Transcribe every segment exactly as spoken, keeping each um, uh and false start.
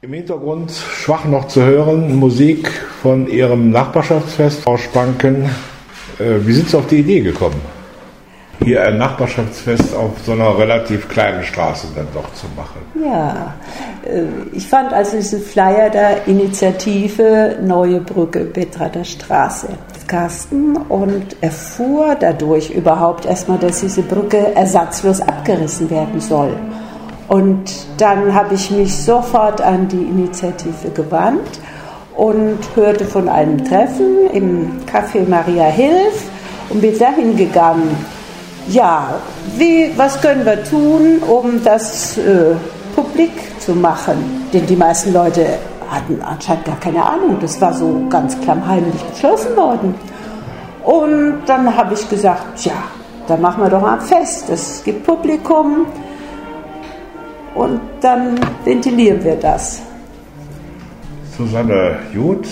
Im Hintergrund schwach noch zu hören, Musik von Ihrem Nachbarschaftsfest, Frau Spanken. Äh, wie sind Sie auf die Idee gekommen, hier ein Nachbarschaftsfest auf so einer relativ kleinen Straße dann doch zu machen? Ja, ich fand also diesen Flyer der Initiative Neue Brücke Bettrader Straße Kasten und erfuhr dadurch überhaupt erstmal, dass diese Brücke ersatzlos abgerissen werden soll. Und dann habe ich mich sofort an die Initiative gewandt und hörte von einem Treffen im Café Maria Hilf und bin dahin gegangen. Ja, wie, was können wir tun, um das äh, publik zu machen? Denn die meisten Leute hatten anscheinend gar keine Ahnung. Das war so ganz klammheimlich beschlossen worden. Und dann habe ich gesagt, ja, dann machen wir doch mal ein Fest. Es gibt Publikum. Und dann ventilieren wir das. Susanne Juth,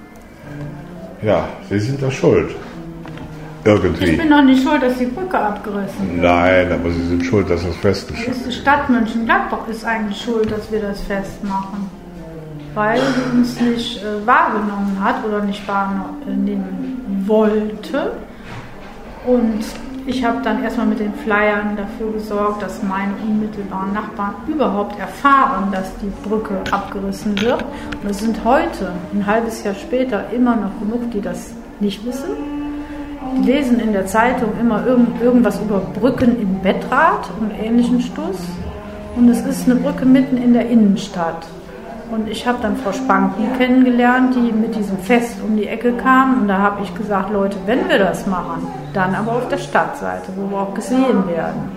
ja, Sie sind da schuld. Irgendwie. Ich bin doch nicht schuld, dass die Brücke abgerissen wird. Nein, aber Sie sind schuld, dass das Fest ist. Die Stadt Mönchengladbach ist eigentlich schuld, dass wir das Fest machen. Weil sie uns nicht äh, wahrgenommen hat oder nicht wahrnehmen wollte. Und ich habe dann erstmal mit den Flyern dafür gesorgt, dass meine unmittelbaren Nachbarn überhaupt erfahren, dass die Brücke abgerissen wird. Und es sind heute, ein halbes Jahr später, immer noch genug, die das nicht wissen. Die lesen in der Zeitung immer irgend, irgendwas über Brücken in Bettrad und ähnlichen Stuss. Und es ist eine Brücke mitten in der Innenstadt. Und ich habe dann Frau Spanken kennengelernt, die mit diesem Fest um die Ecke kam. Und da habe ich gesagt, Leute, wenn wir das machen, dann aber auf der Stadtseite, wo wir auch gesehen werden.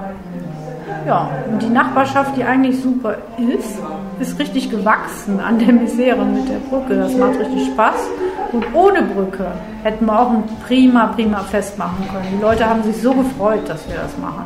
Ja, und die Nachbarschaft, die eigentlich super ist, ist richtig gewachsen an der Misere mit der Brücke. Das macht richtig Spaß. Und ohne Brücke hätten wir auch ein prima, prima Fest machen können. Die Leute haben sich so gefreut, dass wir das machen.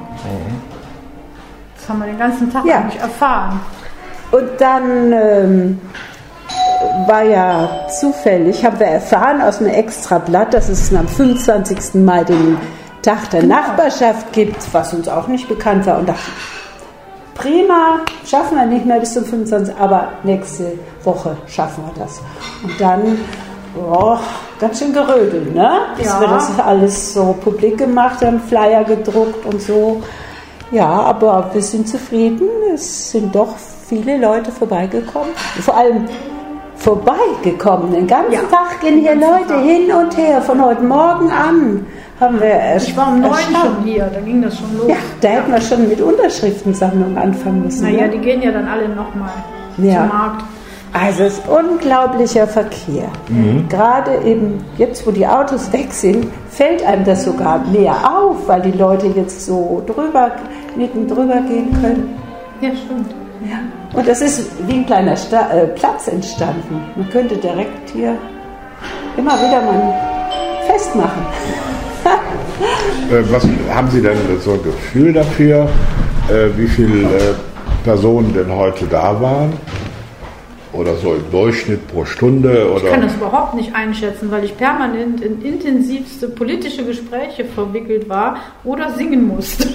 Das haben wir den ganzen Tag ja. eigentlich erfahren. Und dann ähm, war ja zufällig, haben wir erfahren aus einem Extrablatt, dass es am fünfundzwanzigsten Mai den Tag der genau. Nachbarschaft gibt, was uns auch nicht bekannt war. Und dachte, prima, schaffen wir nicht mehr bis zum fünfundzwanzigsten aber nächste Woche schaffen wir das. Und dann, oh, ganz schön gerödelt, ne? Bis ja. wir das alles so publik gemacht haben, Flyer gedruckt und so. Ja, aber wir sind zufrieden, es sind doch viele Leute vorbeigekommen, vor allem vorbeigekommen. Den ganzen ja, Tag gehen hier Leute Tag. hin und her, von heute Morgen an haben wir erst. Ich war um neun schon hier, da ging das schon los. Ja, da ja. hätten wir schon mit Unterschriftensammlung anfangen müssen. Naja, ja? die gehen ja dann alle nochmal ja. zum Markt. Also es ist unglaublicher Verkehr. Mhm. Gerade eben jetzt, wo die Autos weg sind, fällt einem das sogar mehr auf, weil die Leute jetzt so drüber, mitten drüber gehen können. Ja, stimmt. Ja. Und es ist wie ein kleiner Sta- äh, Platz entstanden. Man könnte direkt hier immer wieder mal ein Fest machen. äh, was haben Sie denn so ein Gefühl dafür, äh, wie viele äh, Personen denn heute da waren? Oder so im Durchschnitt pro Stunde? Oder? Ich kann das überhaupt nicht einschätzen, weil ich permanent in intensivste politische Gespräche verwickelt war oder singen musste.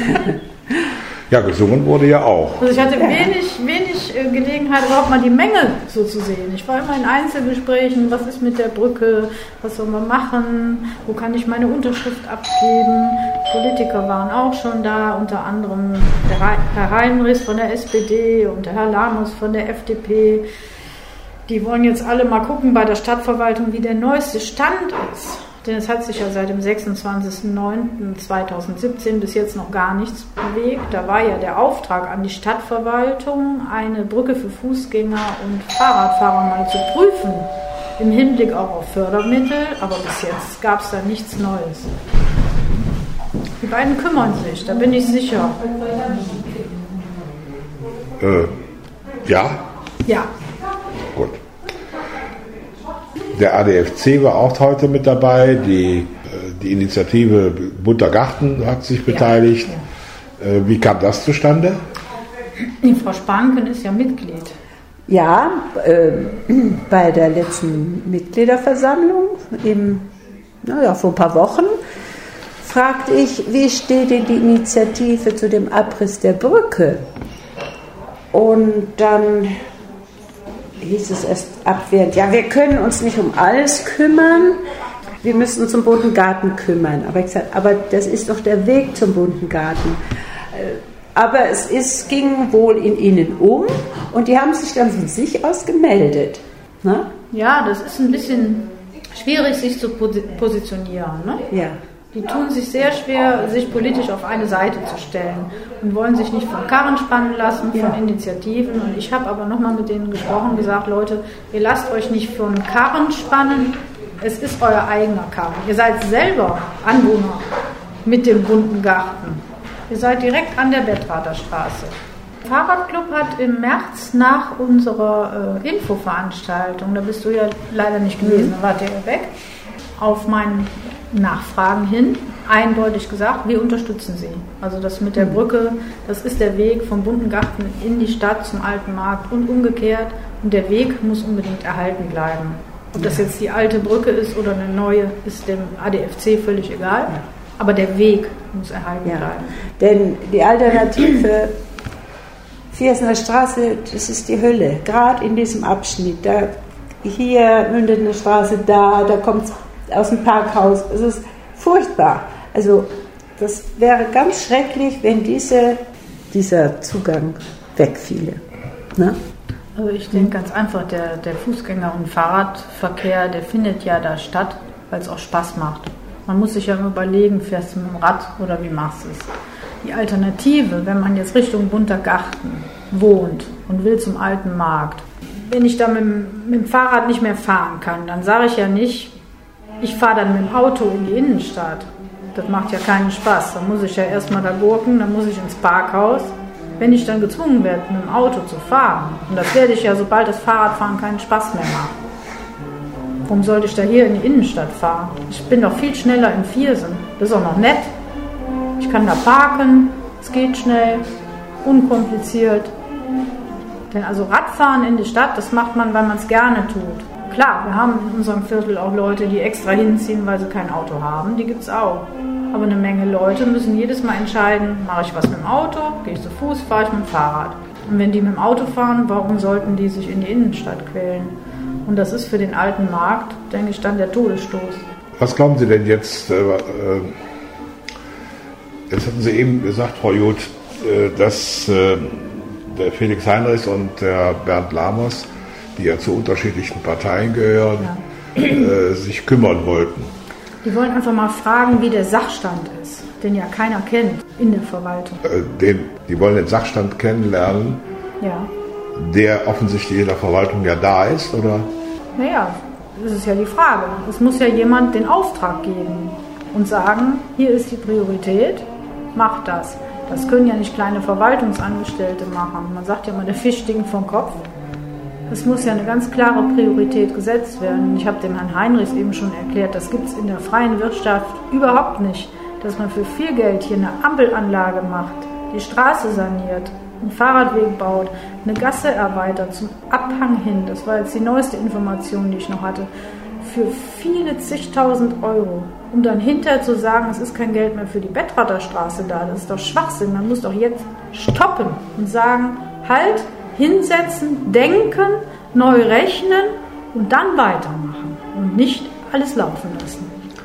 Ja, gesungen wurde ja auch. Also ich hatte wenig, wenig Gelegenheit, überhaupt mal die Menge so zu sehen. Ich war immer in Einzelgesprächen, was ist mit der Brücke, was soll man machen, wo kann ich meine Unterschrift abgeben. Politiker waren auch schon da, unter anderem der Herr Heinrichs von der S P D und der Herr Lamus von der F D P. Die wollen jetzt alle mal gucken bei der Stadtverwaltung, wie der neueste Stand ist. Denn es hat sich ja seit dem sechsundzwanzigsten neunten zweitausendsiebzehn bis jetzt noch gar nichts bewegt. Da war ja der Auftrag an die Stadtverwaltung, eine Brücke für Fußgänger und Fahrradfahrer mal zu prüfen, im Hinblick auch auf Fördermittel. Aber bis jetzt gab es da nichts Neues. Die beiden kümmern sich, da bin ich sicher. Äh, ja? Ja. Gut. Der A D F C war auch heute mit dabei, die, die Initiative Bunter Garten hat sich beteiligt. Ja, ja. Wie kam das zustande? Die Frau Spanken ist ja Mitglied. Ja, äh, bei der letzten Mitgliederversammlung, im, naja, vor ein paar Wochen, fragte ich, wie steht denn die Initiative zu dem Abriss der Brücke? Und dann hieß es erst abwehrend, ja, wir können uns nicht um alles kümmern, wir müssen uns um bunten Garten kümmern. Aber ich gesagt, aber das ist doch der Weg zum bunten Garten. Aber es ist, ging wohl in ihnen um und die haben sich dann von sich aus gemeldet. Ne? Ja, das ist ein bisschen schwierig, sich zu positionieren. Ne? Ja. Die tun sich sehr schwer, sich politisch auf eine Seite zu stellen und wollen sich nicht von Karren spannen lassen, von ja. Initiativen. Und ich habe aber nochmal mit denen gesprochen und gesagt, Leute, ihr lasst euch nicht von Karren spannen, es ist euer eigener Karren. Ihr seid selber Anwohner mit dem bunten Garten. Ihr seid direkt an der Bettrader Straße. Der Fahrradclub hat im März nach unserer äh, Infoveranstaltung, da bist du ja leider nicht gewesen, da wart ihr ja weg, auf meinen Nachfragen hin eindeutig gesagt, wir unterstützen sie. Also das mit der Brücke, das ist der Weg vom bunten Garten in die Stadt zum Alten Markt und umgekehrt. Und der Weg muss unbedingt erhalten bleiben. Ob das jetzt die alte Brücke ist oder eine neue, ist dem A D F C völlig egal. Aber der Weg muss erhalten ja. bleiben. Denn die Alternative Viersener Straße, das ist die Hölle. Gerade in diesem Abschnitt. Da, hier mündet eine Straße, da, da kommt es aus dem Parkhaus. Es ist furchtbar. Also das wäre ganz schrecklich, wenn diese, dieser Zugang wegfiele. Ne? Also ich denke ganz einfach, der, der Fußgänger- und Fahrradverkehr, der findet ja da statt, weil es auch Spaß macht. Man muss sich ja überlegen, fährst du mit dem Rad oder wie machst du es? Die Alternative, wenn man jetzt Richtung Bunter Garten wohnt und will zum Alten Markt, wenn ich da mit, mit dem Fahrrad nicht mehr fahren kann, dann sage ich ja nicht, ich fahre dann mit dem Auto in die Innenstadt. Das macht ja keinen Spaß. Dann muss ich ja erstmal da gurken, dann muss ich ins Parkhaus. Wenn ich dann gezwungen werde, mit dem Auto zu fahren, und das werde ich ja, sobald das Fahrradfahren keinen Spaß mehr macht, warum sollte ich da hier in die Innenstadt fahren? Ich bin doch viel schneller in Viersen. Das ist auch noch nett. Ich kann da parken, es geht schnell, unkompliziert. Denn also Radfahren in die Stadt, das macht man, weil man es gerne tut. Klar, wir haben in unserem Viertel auch Leute, die extra hinziehen, weil sie kein Auto haben. Die gibt es auch. Aber eine Menge Leute müssen jedes Mal entscheiden, mache ich was mit dem Auto, gehe ich zu Fuß, fahre ich mit dem Fahrrad. Und wenn die mit dem Auto fahren, warum sollten die sich in die Innenstadt quälen? Und das ist für den Alten Markt, denke ich, dann der Todesstoß. Was glauben Sie denn jetzt? Äh, äh, jetzt hatten Sie eben gesagt, Frau Joth, äh, dass äh, der Felix Heinrichs und der Bernd Lamers, die ja zu unterschiedlichen Parteien gehören, ja. äh, sich kümmern wollten. Die wollen einfach mal fragen, wie der Sachstand ist, den ja keiner kennt in der Verwaltung. Äh, den, die wollen den Sachstand kennenlernen, ja. der offensichtlich in der Verwaltung ja da ist, oder? Naja, das ist ja die Frage. Es muss ja jemand den Auftrag geben und sagen, hier ist die Priorität, macht das. Das können ja nicht kleine Verwaltungsangestellte machen. Man sagt ja immer, der Fisch stinkt vom Kopf. Es muss ja eine ganz klare Priorität gesetzt werden. Ich habe dem Herrn Heinrichs eben schon erklärt, das gibt es in der freien Wirtschaft überhaupt nicht, dass man für viel Geld hier eine Ampelanlage macht, die Straße saniert, einen Fahrradweg baut, eine Gasse erweitert zum Abhang hin. Das war jetzt die neueste Information, die ich noch hatte. Für viele zigtausend Euro. Um dann hinterher zu sagen, es ist kein Geld mehr für die Bettrader Straße da. Das ist doch Schwachsinn. Man muss doch jetzt stoppen und sagen, halt, hinsetzen, denken, neu rechnen und dann weitermachen und nicht alles laufen lassen.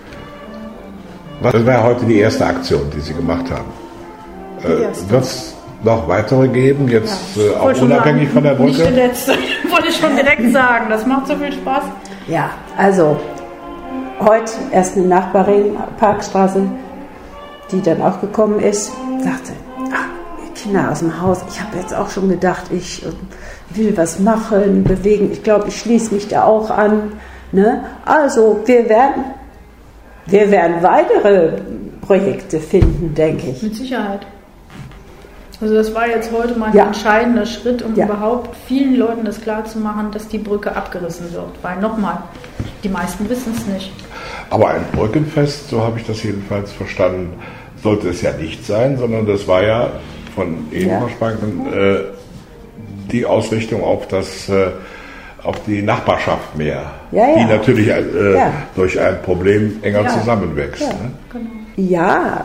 Das wäre heute die erste Aktion, die Sie gemacht haben. Äh, Wird es noch weitere geben, jetzt ja, äh, auch unabhängig sagen, von der Brücke? Nicht die letzte, wollte ich schon direkt sagen. Das macht so viel Spaß. Ja, also heute erst eine Nachbarin, Parkstraße, die dann auch gekommen ist, sagte, Kinder aus dem Haus. Ich habe jetzt auch schon gedacht, ich will was machen, bewegen. Ich glaube, ich schließe mich da auch an. Ne? Also wir werden, wir werden weitere Projekte finden, denke ich. Mit Sicherheit. Also das war jetzt heute mal ein ja. entscheidender Schritt, um ja. überhaupt vielen Leuten das klarzumachen, dass die Brücke abgerissen wird. Weil nochmal, die meisten wissen es nicht. Aber ein Brückenfest, so habe ich das jedenfalls verstanden, sollte es ja nicht sein, sondern das war ja von Ebenfalls äh, die Ausrichtung auf das äh, auf die Nachbarschaft mehr, ja, ja. die natürlich äh, ja. durch ein Problem enger ja. zusammenwächst. Ja. Ne? Genau. ja,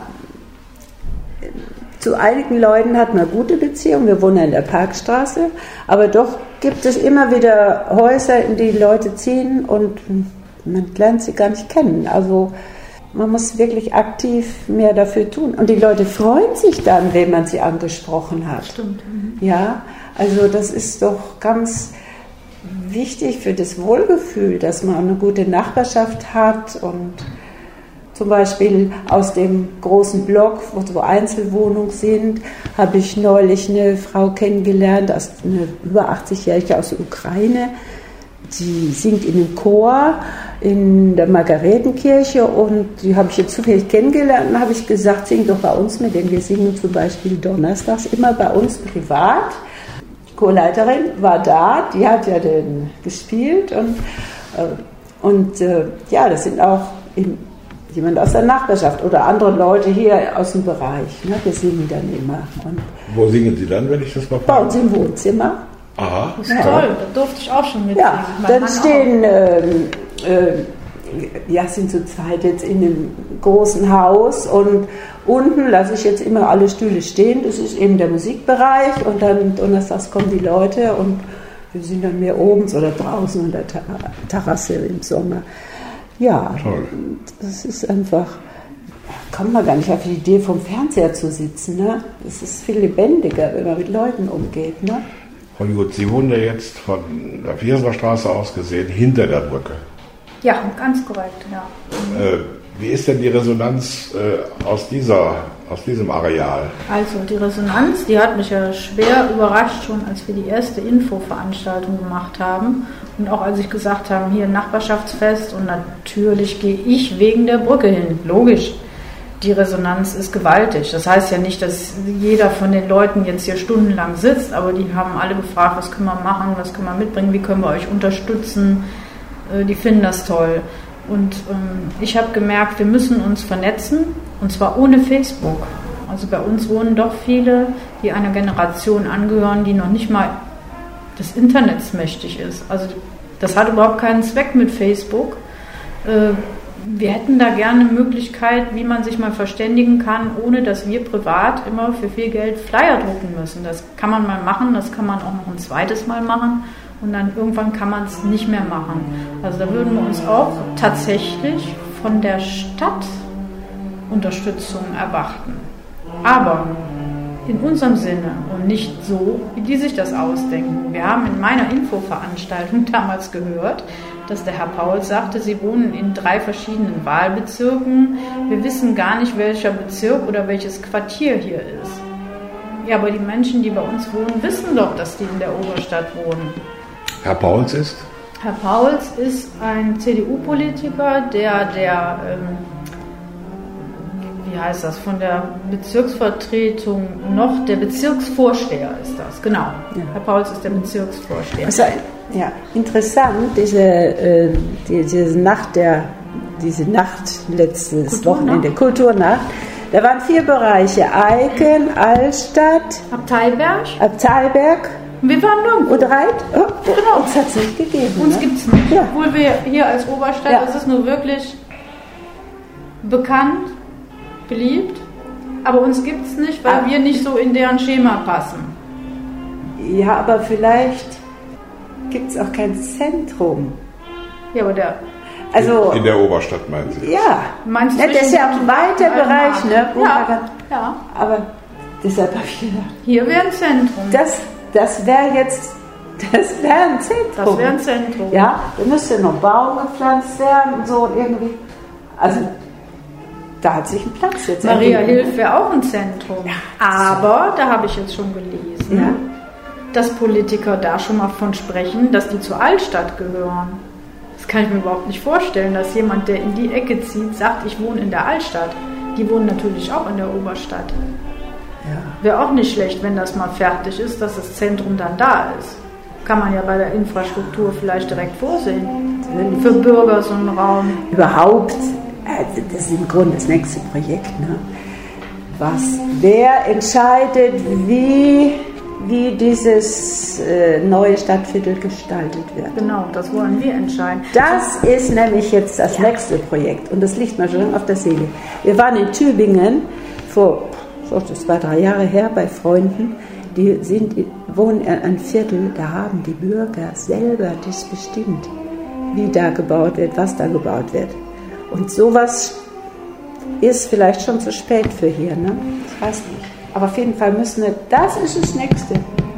zu einigen Leuten hat man gute Beziehungen, wir wohnen ja in der Parkstraße, aber doch gibt es immer wieder Häuser, in die Leute ziehen und man lernt sie gar nicht kennen. Also man muss wirklich aktiv mehr dafür tun. Und die Leute freuen sich dann, wenn man sie angesprochen hat. Stimmt. Mhm. Ja, also das ist doch ganz wichtig für das Wohlgefühl, dass man eine gute Nachbarschaft hat. Und zum Beispiel aus dem großen Block, wo so Einzelwohnungen sind, habe ich neulich eine Frau kennengelernt, eine über achtzig-Jährige aus der Ukraine. Sie singt in einem Chor in der Margaretenkirche und die habe ich jetzt zufällig kennengelernt und habe ich gesagt, sing doch bei uns mit, denn wir singen zum Beispiel donnerstags immer bei uns privat. Die Chorleiterin war da, die hat ja den gespielt und, und ja, das sind auch jemand aus der Nachbarschaft oder andere Leute hier aus dem Bereich. Ne? Wir singen dann immer. Und wo singen Sie dann, wenn ich das mal frage? Bei uns im Wohnzimmer. Aha. Das ist ja toll, da durfte ich auch schon mitsingen. Ja, dann stehen, äh, äh, ja, sind zu zweit jetzt in einem großen Haus und unten lasse ich jetzt immer alle Stühle stehen, das ist eben der Musikbereich und dann donnerstags kommen die Leute und wir sind dann mehr oben oder draußen an der Terrasse im Sommer. Ja, toll. Das ist einfach, kommt man gar nicht auf die Idee, vom Fernseher zu sitzen. Ne? Das ist viel lebendiger, wenn man mit Leuten umgeht. Ne? Frau Gut, Sie wohnen ja jetzt von der Vierser Straße aus gesehen hinter der Brücke. Ja, ganz korrekt, ja. Äh, wie ist denn die Resonanz äh, aus, dieser, aus diesem Areal? Also die Resonanz, die hat mich ja schwer überrascht, schon als wir die erste Infoveranstaltung gemacht haben. Und auch als ich gesagt habe, hier ein Nachbarschaftsfest und natürlich gehe ich wegen der Brücke hin, logisch. Die Resonanz ist gewaltig. Das heißt ja nicht, dass jeder von den Leuten jetzt hier stundenlang sitzt, aber die haben alle gefragt, was können wir machen, was können wir mitbringen, wie können wir euch unterstützen. Die finden das toll. Und ähm, ich habe gemerkt, wir müssen uns vernetzen, und zwar ohne Facebook. Also bei uns wohnen doch viele, die einer Generation angehören, die noch nicht mal des Internets mächtig ist. Also das hat überhaupt keinen Zweck mit Facebook. Äh, Wir hätten da gerne eine Möglichkeit, wie man sich mal verständigen kann, ohne dass wir privat immer für viel Geld Flyer drucken müssen. Das kann man mal machen, das kann man auch noch ein zweites Mal machen und dann irgendwann kann man es nicht mehr machen. Also da würden wir uns auch tatsächlich von der Stadt Unterstützung erwarten. Aber in unserem Sinne und nicht so, wie die sich das ausdenken. Wir haben in meiner Infoveranstaltung damals gehört, dass der Herr Paul sagte, Sie wohnen in drei verschiedenen Wahlbezirken. Wir wissen gar nicht, welcher Bezirk oder welches Quartier hier ist. Ja, aber die Menschen, die bei uns wohnen, wissen doch, dass die in der Oberstadt wohnen. Herr Pauls ist? Herr Pauls ist ein C D U-Politiker, der, der ähm, wie heißt das, von der Bezirksvertretung noch, der Bezirksvorsteher ist das, genau. Ja. Herr Pauls ist der Bezirksvorsteher. Also, ja, interessant, diese, äh, die, diese Nacht, der, diese Nacht letztes Kulturnacht. Wochenende, Kulturnacht, da waren vier Bereiche, Eiken, Altstadt, Abteilberg, Abteilberg, wir waren nirgendwo. Und Reit, oh, genau. Uns hat es nicht gegeben. Uns ne? gibt es nicht, ja. Obwohl wir hier als Oberstadt, ja. Das ist nur wirklich bekannt, beliebt, aber uns gibt es nicht, weil aber wir nicht so in deren Schema passen. Ja, aber vielleicht gibt es auch kein Zentrum. Ja, aber der... Also, in, in der Oberstadt meinen Sie? Ja, Meinst ja, das ist ja ein weiter Bereich, ne? Ja, ja. Aber deshalb habe ich gedacht... Hier wäre ein Zentrum. Das, das wäre jetzt... Das wäre ein Zentrum. Das wäre ein Zentrum. Ja, da müsste noch Baum gepflanzt werden und so irgendwie. Also... Da hat sich ein Platz jetzt. Maria Hilf wäre auch ein Zentrum. Ja, aber da habe ich jetzt schon gelesen, ja. dass Politiker da schon mal von sprechen, dass die zur Altstadt gehören. Das kann ich mir überhaupt nicht vorstellen, dass jemand, der in die Ecke zieht, sagt, ich wohne in der Altstadt. Die wohnen natürlich auch in der Oberstadt. Ja. Wäre auch nicht schlecht, wenn das mal fertig ist, dass das Zentrum dann da ist. Kann man ja bei der Infrastruktur vielleicht direkt vorsehen. Für Bürger so einen Raum. Überhaupt. Das ist im Grunde das nächste Projekt. Ne? Was, wer entscheidet, wie, wie dieses äh, neue Stadtviertel gestaltet wird? Genau, das wollen wir entscheiden. Das ist nämlich jetzt das ja. nächste Projekt und das liegt mir schon auf der Seele. Wir waren in Tübingen vor, so, das war drei Jahre her, bei Freunden die sind, wohnen in einem Viertel, da haben die Bürger selber das bestimmt, wie da gebaut wird, was da gebaut wird. Und sowas ist vielleicht schon zu spät für hier, ne? Ich weiß nicht. Aber auf jeden Fall müssen wir, das ist das Nächste.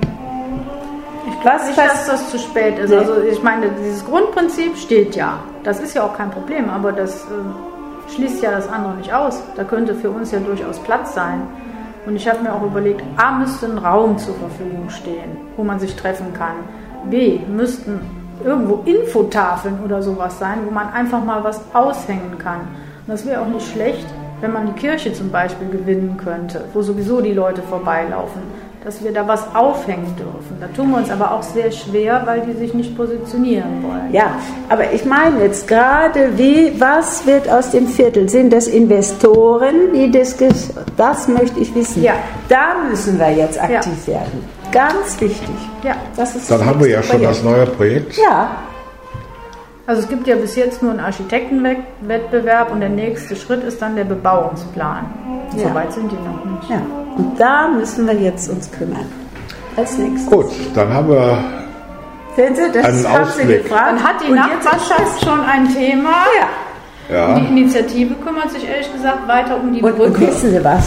Ich glaube nicht, dass das zu spät ist. Nee. Also ich meine, dieses Grundprinzip steht ja. Das ist ja auch kein Problem, aber das äh, schließt ja das andere nicht aus. Da könnte für uns ja durchaus Platz sein. Und ich habe mir auch überlegt, A, müsste ein Raum zur Verfügung stehen, wo man sich treffen kann. B, müssten irgendwo Infotafeln oder sowas sein, wo man einfach mal was aushängen kann. Und das wäre auch nicht schlecht, wenn man die Kirche zum Beispiel gewinnen könnte, wo sowieso die Leute vorbeilaufen, dass wir da was aufhängen dürfen. Da tun wir uns aber auch sehr schwer, weil die sich nicht positionieren wollen. Ja, aber ich meine jetzt gerade, wie, was wird aus dem Viertel? Sind das Investoren, die das, das möchte ich wissen. Ja. Da müssen wir jetzt aktiv ja. werden. Ganz wichtig. Ja. Das ist Dann haben wir ja schon Projekt. Das neue Projekt. Ja. Also es gibt ja bis jetzt nur einen Architektenwettbewerb und der nächste Schritt ist dann der Bebauungsplan. Ja. So weit sind die noch nicht. Ja. Und da müssen wir jetzt uns kümmern. Als nächstes. Gut, dann haben wir Sehen Sie, das einen haben Ausblick. Sie gefragt. Dann hat die und Nachbarschaft schon ein Thema. Ja. Ja. Die Initiative kümmert sich ehrlich gesagt weiter um die und, Brücke. Und wissen Sie was?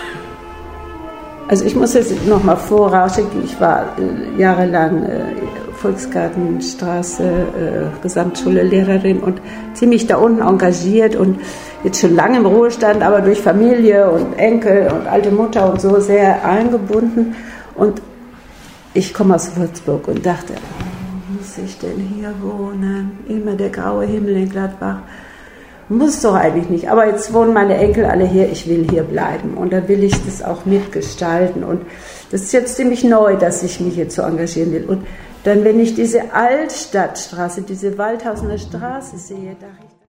Also ich muss jetzt noch mal vorausschicken, ich war äh, jahrelang äh, Volksgartenstraße, äh, Gesamtschule Lehrerin und ziemlich da unten engagiert und jetzt schon lange im Ruhestand, aber durch Familie und Enkel und alte Mutter und so sehr eingebunden. Und ich komme aus Würzburg und dachte, wo muss ich denn hier wohnen? Immer der graue Himmel in Gladbach. Muss doch eigentlich nicht, aber jetzt wohnen meine Enkel alle hier, ich will hier bleiben und da will ich das auch mitgestalten und das ist jetzt ziemlich neu, dass ich mich jetzt so engagieren will und dann, wenn ich diese Altstadtstraße, diese Waldhausener Straße sehe, dachte ich,